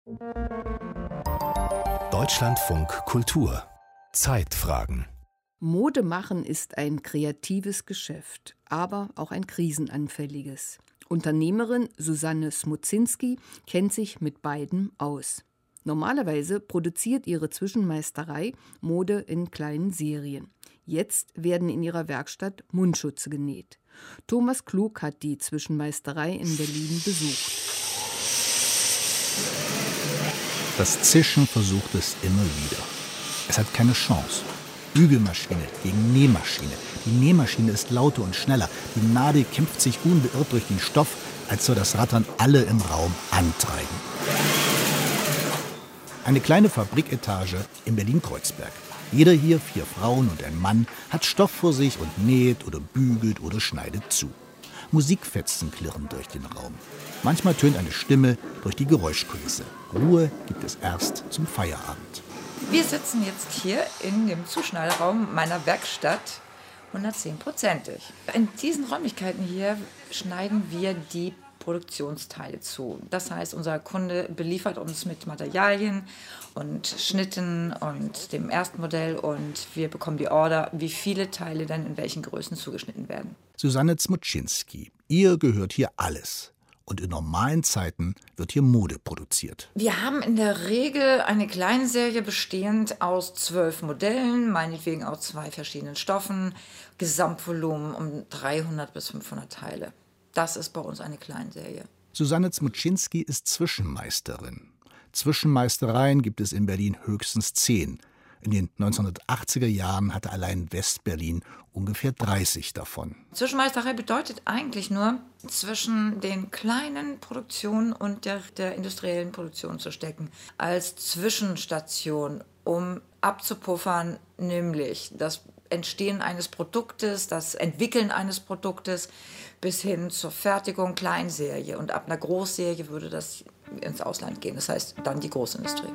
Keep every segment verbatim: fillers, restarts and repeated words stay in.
Deutschlandfunk Kultur Zeitfragen. Mode machen ist ein kreatives Geschäft, aber auch ein krisenanfälliges. Unternehmerin Susanne Smoczynski kennt sich mit beidem aus. Normalerweise produziert ihre Zwischenmeisterei Mode in kleinen Serien. Jetzt werden in ihrer Werkstatt Mundschutze genäht. Thomas Klug hat die Zwischenmeisterei in Berlin besucht. Das Zischen versucht es immer wieder. Es hat keine Chance. Bügelmaschine gegen Nähmaschine. Die Nähmaschine ist lauter und schneller. Die Nadel kämpft sich unbeirrt durch den Stoff, als soll das Rattern alle im Raum antreiben. Eine kleine Fabriketage in Berlin-Kreuzberg. Jeder hier, vier Frauen und ein Mann, hat Stoff vor sich und näht oder bügelt oder schneidet zu. Musikfetzen klirren durch den Raum. Manchmal tönt eine Stimme durch die Geräuschkulisse. Ruhe gibt es erst zum Feierabend. Wir sitzen jetzt hier in dem Zuschneideraum meiner Werkstatt, hundertzehnprozentig. In diesen Räumlichkeiten hier schneiden wir die Produktionsteile zu. Das heißt, unser Kunde beliefert uns mit Materialien und Schnitten und dem ersten Modell und wir bekommen die Order, wie viele Teile dann in welchen Größen zugeschnitten werden. Susanne Smoczynski, ihr gehört hier alles. Und in normalen Zeiten wird hier Mode produziert. Wir haben in der Regel eine kleine Serie bestehend aus zwölf Modellen, meinetwegen auch zwei verschiedenen Stoffen, Gesamtvolumen um dreihundert bis fünfhundert Teile. Das ist bei uns eine Kleinserie. Susanne Smoczynski ist Zwischenmeisterin. Zwischenmeistereien gibt es in Berlin höchstens zehn. In den neunzehnhundertachtziger Jahren hatte allein Westberlin ungefähr dreißig davon. Zwischenmeisterei bedeutet eigentlich nur, zwischen den kleinen Produktionen und der, der industriellen Produktion zu stecken. Als Zwischenstation, um abzupuffern, nämlich das Entstehen eines Produktes, das Entwickeln eines Produktes bis hin zur Fertigung Kleinserie. Und ab einer Großserie würde das ins Ausland gehen, das heißt dann die Großindustrie.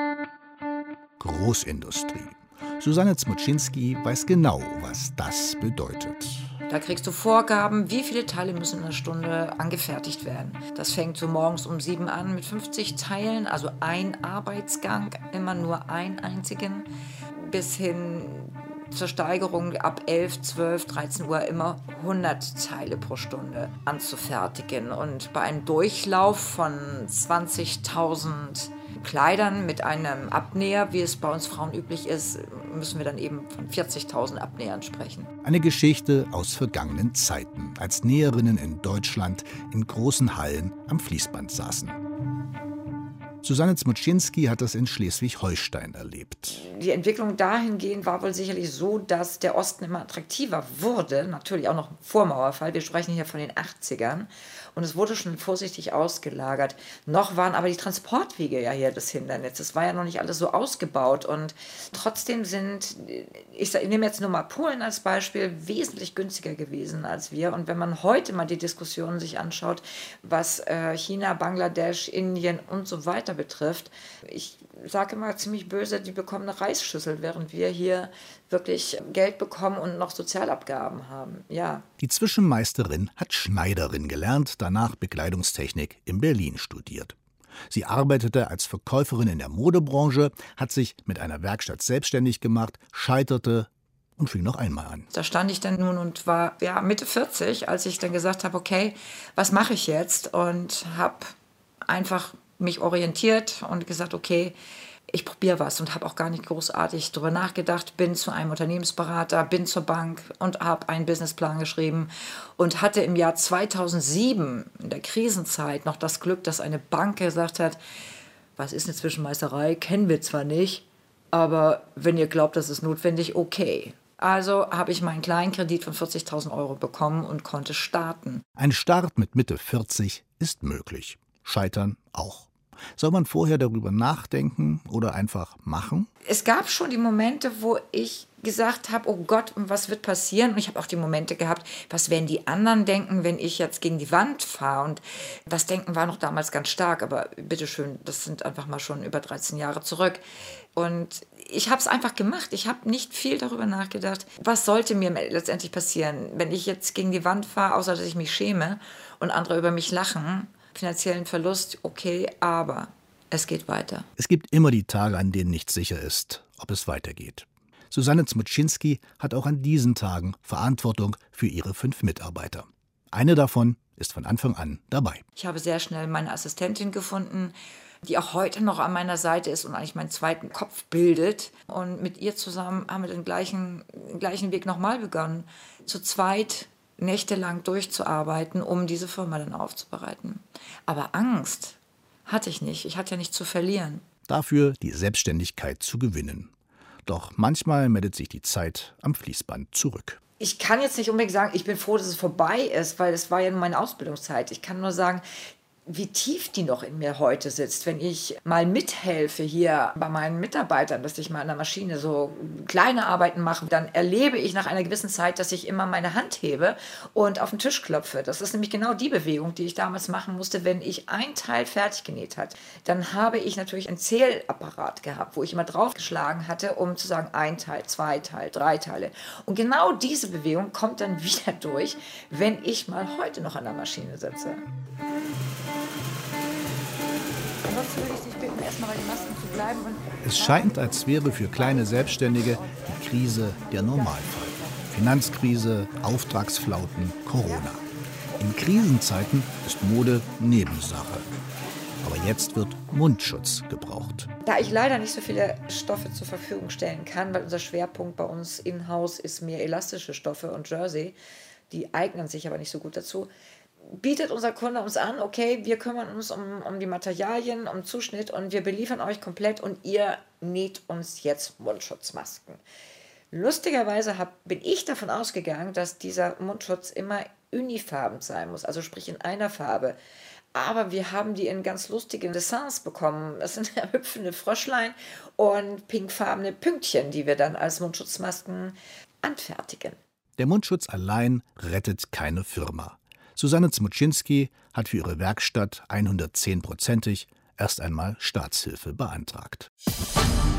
Großindustrie. Susanne Smoczynski weiß genau, was das bedeutet. Da kriegst du Vorgaben, wie viele Teile müssen in einer Stunde angefertigt werden. Das fängt so morgens um sieben an mit fünfzig Teilen, also ein Arbeitsgang, immer nur einen einzigen, bis hin zur Steigerung ab elf, zwölf, dreizehn Uhr immer hundert Teile pro Stunde anzufertigen. Und bei einem Durchlauf von zwanzigtausend Kleidern mit einem Abnäher, wie es bei uns Frauen üblich ist, müssen wir dann eben von vierzigtausend Abnähern sprechen. Eine Geschichte aus vergangenen Zeiten, als Näherinnen in Deutschland in großen Hallen am Fließband saßen. Susanne Smoczynski hat das in Schleswig-Holstein erlebt. Die Entwicklung dahingehend war wohl sicherlich so, dass der Osten immer attraktiver wurde. Natürlich auch noch vor Mauerfall. Wir sprechen hier von den achtzigern. Und es wurde schon vorsichtig ausgelagert. Noch waren aber die Transportwege ja hier das Hindernis. Es war ja noch nicht alles so ausgebaut. Und trotzdem sind, ich nehme jetzt nur mal Polen als Beispiel, wesentlich günstiger gewesen als wir. Und wenn man heute mal die Diskussionen sich anschaut, was äh, China, Bangladesch, Indien und so weiter betrifft, ich sage immer ziemlich böse, die bekommen eine Reisschüssel, während wir hier wirklich Geld bekommen und noch Sozialabgaben haben. Ja. Die Zwischenmeisterin hat Schneiderin gelernt, danach Bekleidungstechnik in Berlin studiert. Sie arbeitete als Verkäuferin in der Modebranche, hat sich mit einer Werkstatt selbstständig gemacht, scheiterte und fing noch einmal an. Da stand ich dann nun und war ja, Mitte vierzig, als ich dann gesagt habe, okay, was mache ich jetzt? Und habe einfach mich orientiert und gesagt, okay, ich probiere was und habe auch gar nicht großartig darüber nachgedacht, bin zu einem Unternehmensberater, bin zur Bank und habe einen Businessplan geschrieben und hatte im Jahr zweitausendsieben, in der Krisenzeit, noch das Glück, dass eine Bank gesagt hat, was ist eine Zwischenmeisterei, kennen wir zwar nicht, aber wenn ihr glaubt, das ist notwendig, okay. Also habe ich meinen kleinen Kredit von vierzigtausend Euro bekommen und konnte starten. Ein Start mit Mitte vierzig ist möglich. Scheitern auch. Soll man vorher darüber nachdenken oder einfach machen? Es gab schon die Momente, wo ich gesagt habe, oh Gott, was wird passieren? Und ich habe auch die Momente gehabt, was werden die anderen denken, wenn ich jetzt gegen die Wand fahre? Und das Denken war noch damals ganz stark, aber bitteschön, das sind einfach mal schon über dreizehn Jahre zurück. Und ich habe es einfach gemacht. Ich habe nicht viel darüber nachgedacht, was sollte mir letztendlich passieren, wenn ich jetzt gegen die Wand fahre, außer dass ich mich schäme und andere über mich lachen. Finanziellen Verlust, okay, aber Es geht weiter. Es gibt immer die Tage, an denen nicht sicher ist, ob es weitergeht. Susanne Zmuczynski hat auch an diesen Tagen Verantwortung für ihre fünf Mitarbeiter. Eine davon ist von Anfang an dabei. Ich habe sehr schnell meine Assistentin gefunden, die auch heute noch an meiner Seite ist und eigentlich meinen zweiten Kopf bildet. Und mit ihr zusammen haben wir den gleichen, den gleichen Weg nochmal begonnen, zu zweit nächtelang durchzuarbeiten, um diese Firma dann aufzubereiten. Aber Angst hatte ich nicht. Ich hatte ja nichts zu verlieren. Dafür die Selbstständigkeit zu gewinnen. Doch manchmal meldet sich die Zeit am Fließband zurück. Ich kann jetzt nicht unbedingt sagen, ich bin froh, dass es vorbei ist, weil es war ja nur meine Ausbildungszeit. Ich kann nur sagen, wie tief die noch in mir heute sitzt, wenn ich mal mithelfe hier bei meinen Mitarbeitern, dass ich mal an der Maschine so kleine Arbeiten mache, dann erlebe ich nach einer gewissen Zeit, dass ich immer meine Hand hebe und auf den Tisch klopfe. Das ist nämlich genau die Bewegung, die ich damals machen musste, wenn ich ein Teil fertig genäht hat. Dann habe ich natürlich einen Zählapparat gehabt, wo ich immer draufgeschlagen hatte, um zu sagen, ein Teil, zwei Teil, drei Teile. Und genau diese Bewegung kommt dann wieder durch, wenn ich mal heute noch an der Maschine sitze. Ansonsten würde ich dich bitten, erstmal bei den Masken zu bleiben. Und es scheint, als wäre für kleine Selbstständige die Krise der Normalfall. Finanzkrise, Auftragsflauten, Corona. In Krisenzeiten ist Mode Nebensache. Aber jetzt wird Mundschutz gebraucht. Da ich leider nicht so viele Stoffe zur Verfügung stellen kann, weil unser Schwerpunkt bei uns in-house ist mehr elastische Stoffe und Jersey, die eignen sich aber nicht so gut dazu, bietet unser Kunde uns an, okay, wir kümmern uns um, um die Materialien, um Zuschnitt und wir beliefern euch komplett und ihr näht uns jetzt Mundschutzmasken. Lustigerweise hab, bin ich davon ausgegangen, dass dieser Mundschutz immer unifarben sein muss, also sprich in einer Farbe. Aber wir haben die in ganz lustigen Dessins bekommen. Das sind hüpfende Fröschlein und pinkfarbene Pünktchen, die wir dann als Mundschutzmasken anfertigen. Der Mundschutz allein rettet keine Firma. Susanne Zmuczynski hat für ihre Werkstatt hundertzehn prozentig erst einmal Staatshilfe beantragt.